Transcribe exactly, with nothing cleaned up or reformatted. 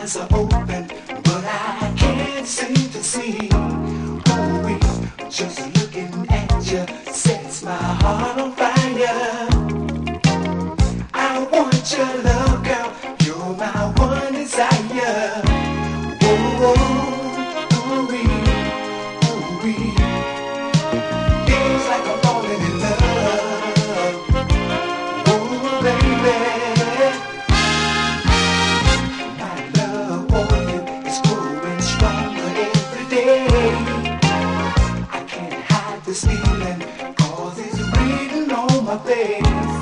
eyes are open, but I can't seem to see. Ooh, just looking at you sets my heart on fire. I want your love, girl. You're my one desire. Ooh, ooh, ooh, ooh. Feels like I'm falling in love. Ooh, baby. My love for you is growing stronger every day. I can't hide this feeling, 'cause it's written on my face.